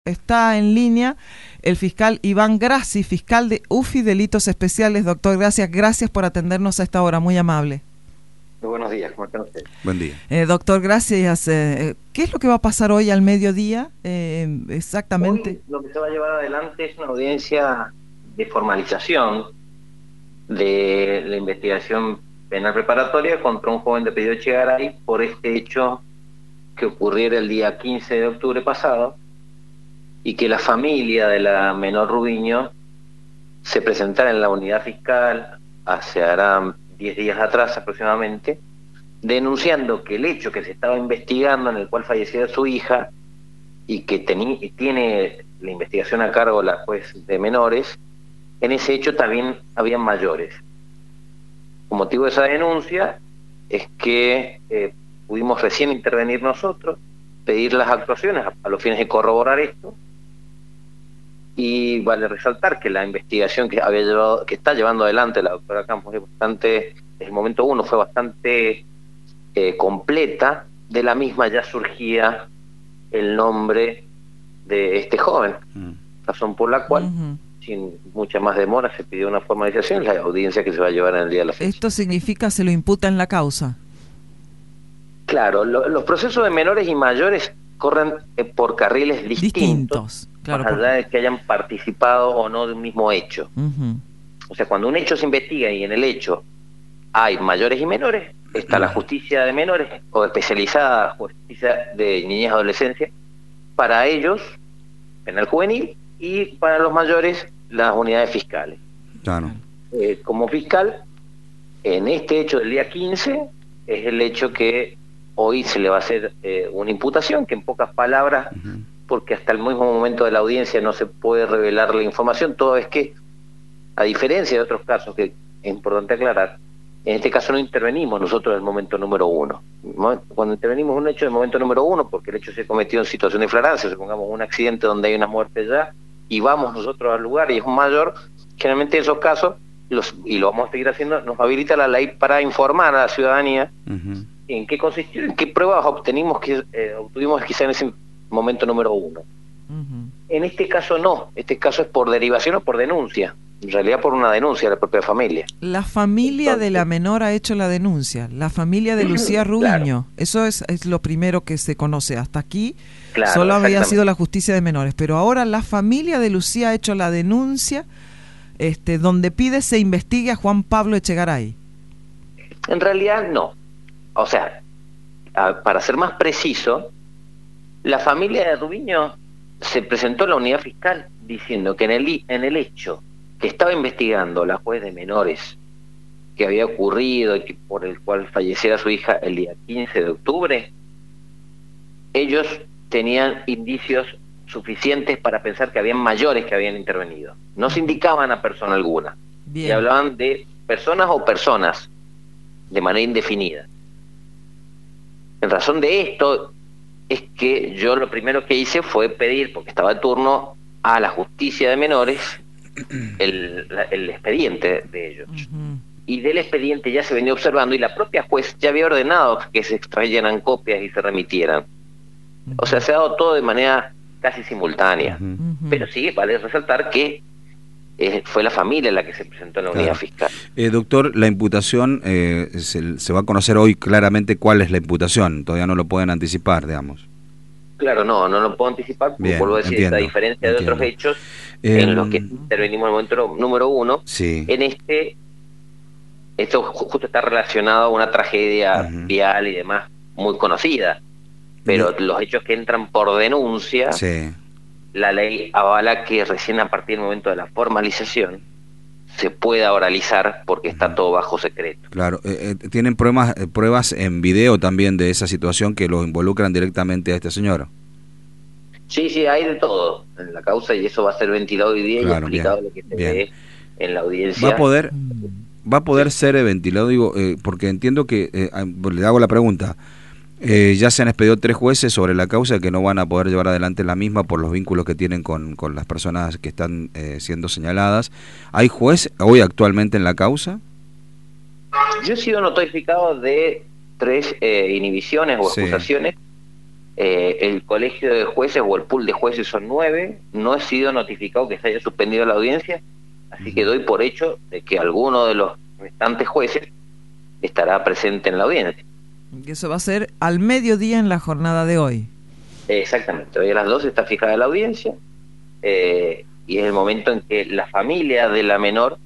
está en línea el fiscal Iván Grassi, fiscal de UFI Delitos Especiales. Doctor, gracias por atendernos a esta hora, muy amable. Muy buenos días, ¿cómo están ustedes? Buen día. Doctor, gracias. ¿Qué es lo que va a pasar hoy al mediodía exactamente? Hoy lo que se va a llevar adelante es una audiencia de formalización de la investigación penal preparatoria contra un joven de apellido Echegaray por este hecho que ocurriera el día 15 de octubre pasado y que la familia de la menor Rubiño se presentara en la unidad fiscal hace hará 10 días atrás aproximadamente, denunciando que el hecho que se estaba investigando en el cual falleció su hija y que tiene la investigación a cargo la juez de menores, en ese hecho también habían mayores. Con motivo de esa denuncia es que pudimos recién intervenir nosotros, pedir las actuaciones a los fines de corroborar esto, y vale resaltar que la investigación que está llevando adelante la doctora Campos es bastante, desde el momento uno fue bastante completa. De la misma ya surgía el nombre de este joven, razón por la cual sin mucha más demora se pidió una formalización, la audiencia que se va a llevar en el día de la fecha. ¿Esto significa se lo imputa en la causa? Claro, los procesos de menores y mayores corren por carriles distintos, claro, más allá de que hayan participado o no de un mismo hecho. O sea, cuando un hecho se investiga y en el hecho hay mayores y menores, está la justicia de menores o especializada justicia de niñez y adolescencia, para ellos, penal juvenil, y para los mayores, las unidades fiscales. Claro. Como fiscal, en este hecho del día 15, es el hecho que hoy se le va a hacer una imputación, que en pocas palabras, porque hasta el mismo momento de la audiencia no se puede revelar la información, todo es que, a diferencia de otros casos que es importante aclarar, en este caso no intervenimos nosotros en el momento número uno. Cuando intervenimos en un hecho en el momento número uno, porque el hecho se cometió en situación de flagrancia, supongamos un accidente donde hay una muerte ya, y vamos nosotros al lugar y es un mayor, generalmente en esos casos, y lo vamos a seguir haciendo, nos habilita la ley para informar a la ciudadanía en qué consistió, en qué pruebas obtuvimos quizá en ese momento número uno. En este caso no, este caso es por derivación o por denuncia, en realidad por una denuncia de la propia familia. La familia de la menor ha hecho la denuncia, la familia de Lucía Rubiño, claro. Eso es lo primero que se conoce, hasta aquí claro, solo había sido la justicia de menores, pero ahora la familia de Lucía ha hecho la denuncia donde pide se investigue a Juan Pablo Echegaray. En realidad no, o sea, para ser más preciso, la familia de Rubiño se presentó a la unidad fiscal diciendo que en el hecho que estaba investigando la juez de menores que había ocurrido y que por el cual falleciera su hija el día 15 de octubre, ellos tenían indicios suficientes para pensar que habían mayores que habían intervenido. No se indicaban a persona alguna. Bien. Y hablaban de personas o personas de manera indefinida. En razón de esto es que yo lo primero que hice fue pedir, porque estaba de turno, a la justicia de menores el expediente de ellos. Y del expediente ya se venía observando y la propia juez ya había ordenado que se extrayeran copias y se remitieran. O sea, se ha dado todo de manera casi simultánea. Pero sí, vale resaltar que fue la familia la que se presentó en la unidad fiscal. Doctor, la imputación, se va a conocer hoy claramente cuál es la imputación, todavía no lo pueden anticipar, digamos. Claro, no lo puedo anticipar, porque vuelvo a decir, a diferencia de otros hechos en los que intervenimos en el momento número uno, en esto justo está relacionado a una tragedia vial y demás muy conocida, pero los hechos que entran por denuncia, la ley avala que recién a partir del momento de la formalización se pueda oralizar porque está todo bajo secreto. Claro, ¿tienen pruebas en video también de esa situación que lo involucran directamente a este señor? Sí, hay de todo en la causa y eso va a ser ventilado hoy día y explicado lo que se ve en la audiencia. ¿Va a poder ser ventilado? Digo, porque entiendo que, le hago la pregunta, ya se han expedido 3 jueces sobre la causa que no van a poder llevar adelante la misma por los vínculos que tienen con las personas que están siendo señaladas. ¿Hay juez hoy actualmente en la causa? Yo he sido notificado de 3 inhibiciones o excusaciones el colegio de jueces o el pool de jueces son 9, no he sido notificado que se haya suspendido la audiencia, así que doy por hecho de que alguno de los restantes jueces estará presente en la audiencia. Y eso va a ser al mediodía en la jornada de hoy. Exactamente, hoy a las 12 está fijada la audiencia, y es el momento en que la familia de la menor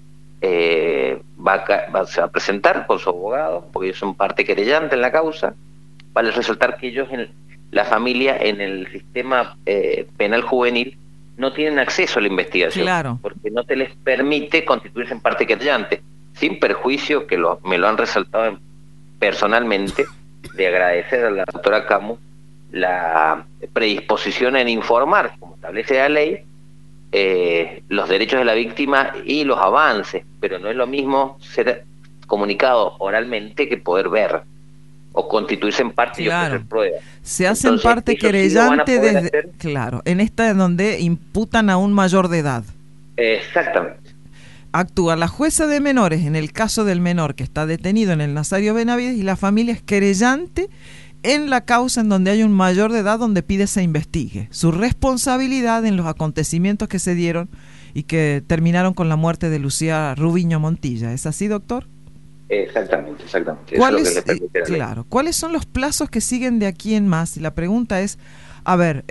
se va a presentar con su abogado, porque ellos son parte querellante en la causa. Vale resaltar que ellos, la familia, en el sistema penal juvenil, no tienen acceso a la investigación, claro, porque no se les permite constituirse en parte querellante, sin perjuicio, que me lo han resaltado personalmente, de agradecer a la doctora Camus la predisposición en informar, como establece la ley, los derechos de la víctima y los avances, pero no es lo mismo ser comunicado oralmente que poder ver o constituirse en parte, claro, y ofrecer pruebas. Se hacen parte querellante desde, claro, en esta donde imputan a un mayor de edad. Exactamente. Actúa la jueza de menores en el caso del menor que está detenido en el Nazario Benavides, y la familia es querellante en la causa en donde hay un mayor de edad, donde pide se investigue su responsabilidad en los acontecimientos que se dieron y que terminaron con la muerte de Lucía Rubiño Montilla. ¿Es así, doctor? Exactamente. Claro. ¿Cuáles son los plazos que siguen de aquí en más? Y la pregunta es, a ver,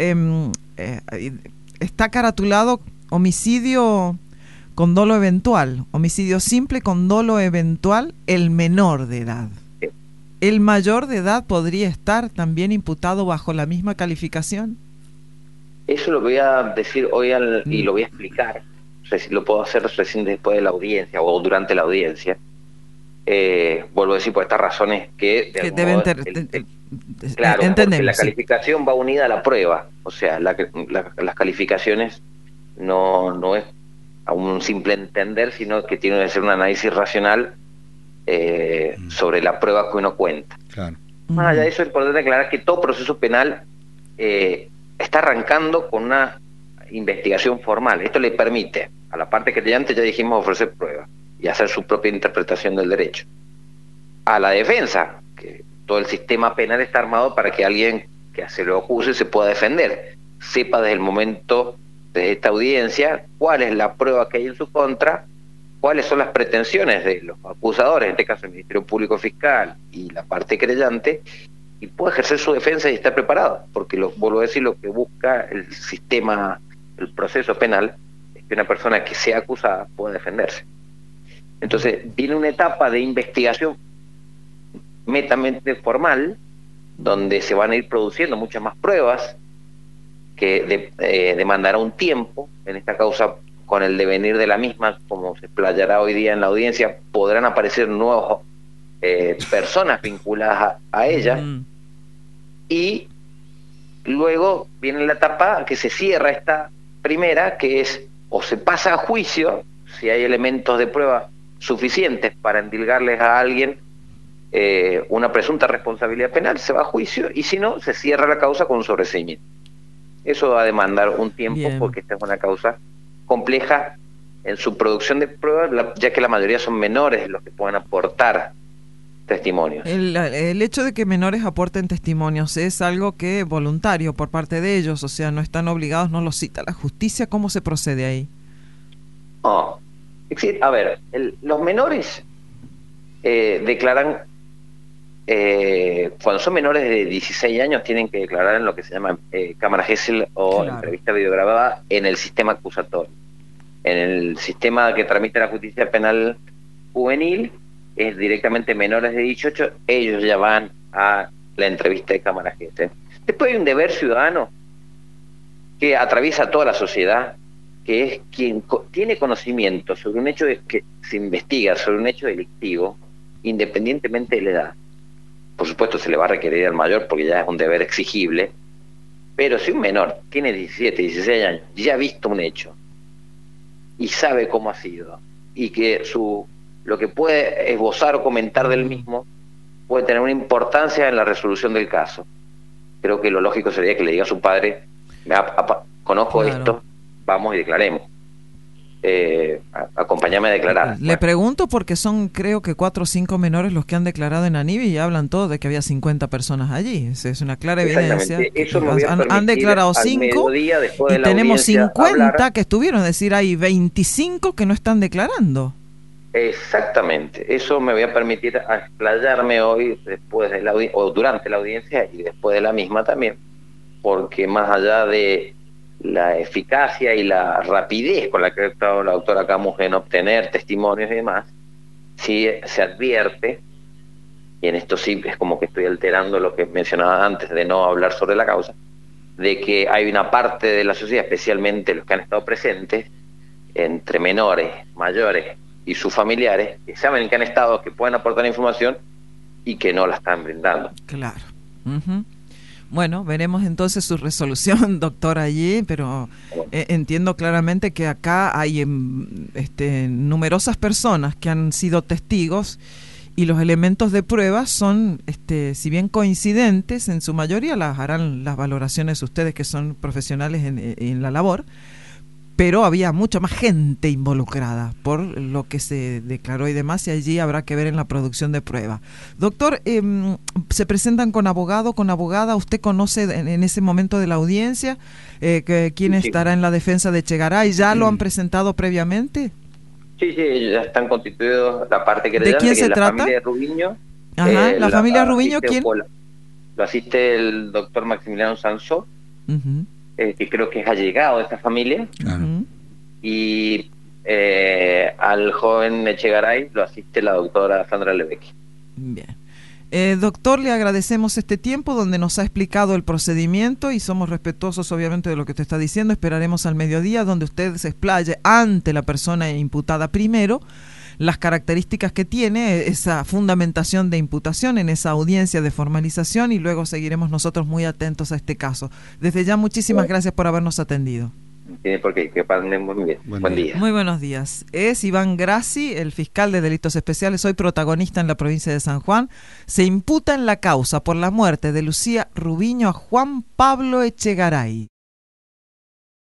está caratulado homicidio con dolo eventual, homicidio simple con dolo eventual, el menor de edad. ¿El mayor de edad podría estar también imputado bajo la misma calificación? Eso lo voy a decir hoy y lo voy a explicar. Lo puedo hacer recién después de la audiencia o durante la audiencia. Vuelvo a decir por estas razones que deben claro, entendemos, porque la calificación va unida a la prueba. O sea, las calificaciones no es a un simple entender, sino que tiene que ser un análisis racional sobre la prueba que uno cuenta. Claro. Más allá de eso, es importante aclarar que todo proceso penal está arrancando con una investigación formal. Esto le permite a la parte querellante, ya dijimos, ofrecer pruebas y hacer su propia interpretación del derecho. A la defensa, que todo el sistema penal está armado para que alguien que se lo acuse se pueda defender, sepa desde el momento de esta audiencia cuál es la prueba que hay en su contra, cuáles son las pretensiones de los acusadores, en este caso el Ministerio Público Fiscal y la parte querellante, y puede ejercer su defensa y estar preparado, porque vuelvo a decir, lo que busca el sistema, el proceso penal, es que una persona que sea acusada pueda defenderse. Entonces viene una etapa de investigación netamente formal, donde se van a ir produciendo muchas más pruebas, que demandará un tiempo. En esta causa, con el devenir de la misma, como se explayará hoy día en la audiencia, podrán aparecer nuevas personas vinculadas a ella, y luego viene la etapa que se cierra esta primera, que es o se pasa a juicio, si hay elementos de prueba suficientes para endilgarles a alguien una presunta responsabilidad penal, se va a juicio, y si no, se cierra la causa con un sobreseimiento. Eso va a demandar un tiempo. Bien. Porque esta es una causa compleja en su producción de pruebas, ya que la mayoría son menores los que puedan aportar testimonios. El hecho de que menores aporten testimonios es algo que voluntario por parte de ellos, o sea, no están obligados, no los cita la justicia. ¿Cómo se procede ahí? Oh, a ver, los menores declaran, cuando son menores de 16 años tienen que declarar en lo que se llama cámara Gesell o claro, entrevista videograbada en el sistema acusatorio. En el sistema que tramita la justicia penal juvenil es directamente menores de 18, ellos ya van a la entrevista de cámara Gesell. Después hay un deber ciudadano que atraviesa toda la sociedad, que es quien tiene conocimiento sobre un hecho que se investiga, sobre un hecho delictivo, independientemente de la edad. Por supuesto se le va a requerir al mayor porque ya es un deber exigible, pero si un menor tiene 17, 16 años, ya ha visto un hecho y sabe cómo ha sido, y que lo que puede esbozar o comentar del mismo puede tener una importancia en la resolución del caso, creo que lo lógico sería que le diga a su padre: conozco claro, esto, vamos y declaremos. acompáñame a declarar. Le pregunto porque son, creo que 4 o 5 menores los que han declarado en Anivi y hablan todos de que había 50 personas allí. Es una clara evidencia. Eso han declarado 5 y tenemos 50 hablar. Que estuvieron, es decir, hay 25 que no están declarando. Exactamente, eso me voy a permitir explayarme hoy después de o durante la audiencia y después de la misma también, porque más allá de la eficacia y la rapidez con la que ha estado la doctora Camus en obtener testimonios y demás, sí se advierte, y en esto sí es como que estoy alterando lo que mencionaba antes de no hablar sobre la causa, de que hay una parte de la sociedad, especialmente los que han estado presentes, entre menores, mayores y sus familiares, que saben que han estado, que pueden aportar información y que no la están brindando. Claro. Bueno, veremos entonces su resolución, doctor, allí, pero entiendo claramente que acá hay numerosas personas que han sido testigos y los elementos de prueba son, si bien coincidentes, en su mayoría las harán las valoraciones ustedes que son profesionales en la labor, pero había mucha más gente involucrada por lo que se declaró y demás, y allí habrá que ver en la producción de prueba. Doctor, ¿se presentan con abogado, con abogada? ¿Usted conoce en ese momento de la audiencia quién estará en la defensa de Echegaray? ¿Ya lo han presentado previamente? Sí, ya están constituidos la parte que ¿De quién se trata? La familia de Rubiño. Ajá, la familia Rubiño, ¿quién? Lo asiste el doctor Maximiliano Sansó. Que creo que es allegado de esta familia, y al joven Echegaray lo asiste la doctora Sandra Lebecki. Bien. Doctor, le agradecemos este tiempo donde nos ha explicado el procedimiento y somos respetuosos obviamente de lo que usted está diciendo. Esperaremos al mediodía donde usted se explaye ante la persona imputada primero las características que tiene esa fundamentación de imputación en esa audiencia de formalización, y luego seguiremos nosotros muy atentos a este caso. Desde ya, muchísimas gracias por habernos atendido. Tiene por qué, que pasen muy bien. Buen día. Muy buenos días. Es Iván Grassi, el fiscal de delitos especiales, hoy protagonista en la provincia de San Juan. Se imputa en la causa por la muerte de Lucía Rubiño a Juan Pablo Echegaray.